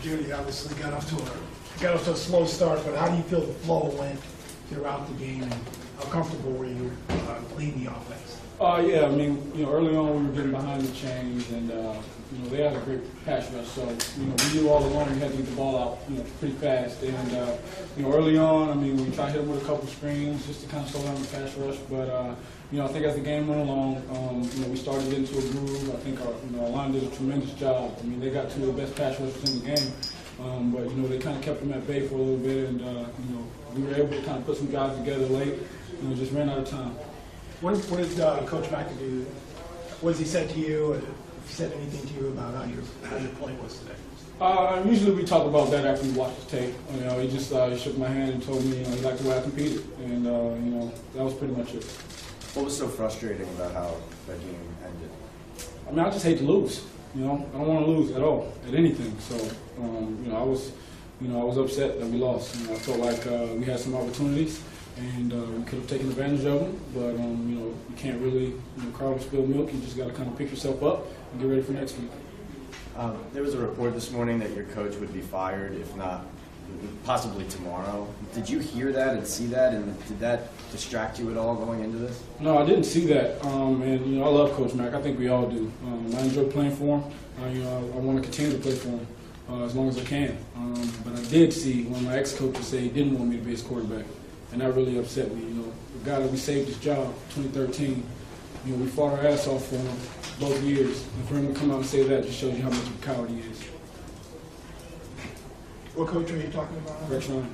Judy obviously got off to a slow start, but how do you feel the flow went throughout the game, and how comfortable were you leading the offense? Yeah, I mean, early on we were getting behind the chains, and they had a great pass rush. So, we knew all along we had to get the ball out, pretty fast. And early on, I mean, we tried to hit them with a couple screens just to kind of slow down the pass rush. But I think as the game went along, we started into a groove. I think our line did a tremendous job. I mean, they got two of the best pass rushers in the game. But they kind of kept them at bay for a little bit, and we were able to kind of put some guys together late. Just ran out of time. What did Coach McAdoo? What has he said to you? If he said anything to you about how your play was today? Usually we talk about that after we watch the tape. He just shook my hand and told me he liked the way I competed, and that was pretty much it. What was so frustrating about how that game ended? I mean, I just hate to lose. I don't want to lose at all at anything. So I was upset that we lost. I felt like we had some opportunities, and we could have taken advantage of them. But you can't really cry over spilled milk. You just got to kind of pick yourself up and get ready for next week. There was a report this morning that your coach would be fired, if not possibly tomorrow. Did you hear that and see that, and did that distract you at all going into this? No, I didn't see that, and I love Coach Mack. I think we all do. I enjoy playing for him. I want to continue to play for him as long as I can. But I did see one of my ex-coaches say he didn't want me to be his quarterback, and that really upset me. The guy that we saved his job, 2013. We fought our ass off for him both years, and for him to come out and say that just shows you how much of a coward he is. What coach are you talking about? Rex Ryan.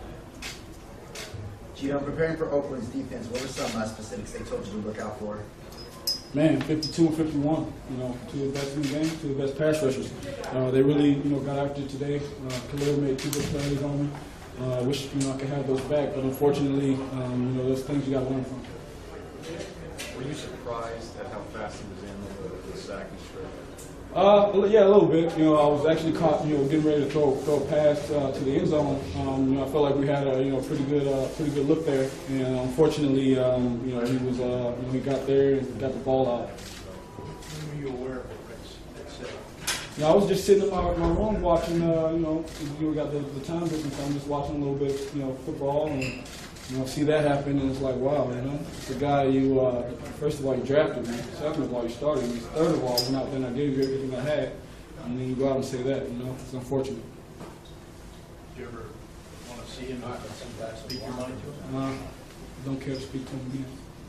Gio, preparing for Oakland's defense, what were some specifics they told you to look out for? Man, 52 and 51, two of the best in the game, two of the best pass rushers. They really, got after it today. Khalil made two good plays on me. Wish, I could have those back, but unfortunately, those things you got to learn from. Were you surprised at how fast he was in the sack and straight? Yeah, a little bit. I was actually caught, getting ready to throw a pass to the end zone. I felt like we had a, pretty good look there, and unfortunately, he was, he got there and got the ball out. When were you aware of it, Rich? I was just sitting in my room watching. We got the time difference. So I'm just watching a little bit, football, and see that happen, and it's like, wow, it's a guy you. First of all, you drafted me. Second of all, you started me. Third of all, went out there and I gave you everything I had, and then you go out and say that. It's unfortunate. Do you ever want to see him speak your mind to him? Don't care to speak to him again.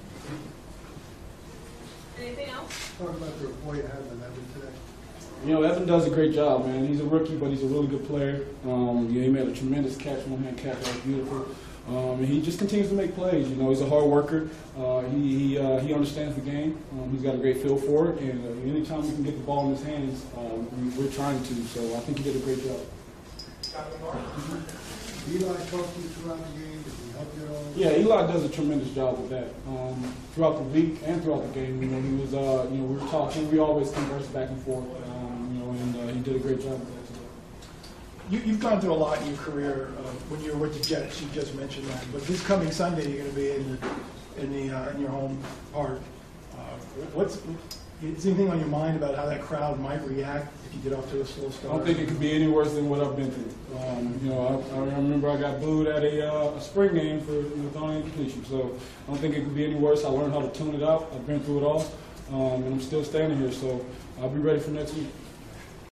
Anything else? Talk about the report you had on Evan today. Evan does a great job, man. He's a rookie, but he's a really good player. He made a tremendous catch, one-hand catch. That was beautiful. And he just continues to make plays. He's a hard worker. He understands the game. He's got a great feel for it. And anytime we can get the ball in his hands, we're trying to. So I think he did a great job. Eli talked to you throughout the game. Did he help you at all? Yeah, Eli does a tremendous job with that. Throughout the week and throughout the game, he was, we were talking. We always converse back and forth. And he did a great job with that today. You've gone through a lot in your career. When you were with the Jets, you just mentioned that. But this coming Sunday, you're going to be in your home park. Is anything on your mind about how that crowd might react if you get off to a slow start? I don't think it could be any worse than what I've been through. I remember I got booed at a spring game for throwing incompletion. So I don't think it could be any worse. I learned how to tune it out. I've been through it all, and I'm still standing here. So I'll be ready for next week.